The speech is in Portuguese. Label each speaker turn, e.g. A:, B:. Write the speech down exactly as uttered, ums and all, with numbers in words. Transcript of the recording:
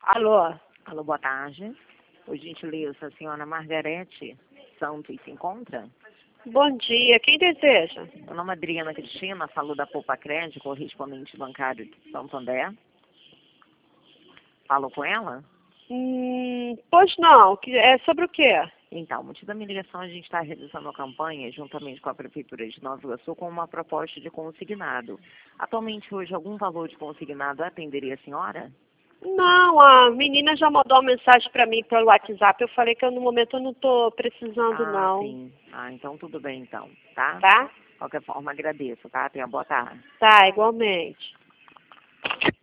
A: Alô?
B: Alô, boa tarde. Por gentileza, a senhora Margarete Santos se encontra?
A: Bom dia, quem deseja?
B: Meu nome é Adriana Cristina, falo da Poupa Crédito, correspondente bancário de Santo André. Falo com ela?
A: Hum, pois não, que- é sobre o quê?
B: Então, o motivo da minha ligação, a gente está realizando uma campanha, juntamente com a Prefeitura de Nova Iguaçu, com uma proposta de consignado. Atualmente, hoje, algum valor de consignado atenderia a senhora?
A: Não, a menina já mandou uma mensagem para mim pelo WhatsApp, eu falei que eu, no momento eu não estou precisando
B: Ah,
A: não,
B: sim. Ah, então tudo bem, então, tá?
A: tá?
B: De qualquer forma, agradeço, tá? Tenha boa tarde.
A: Tá, igualmente.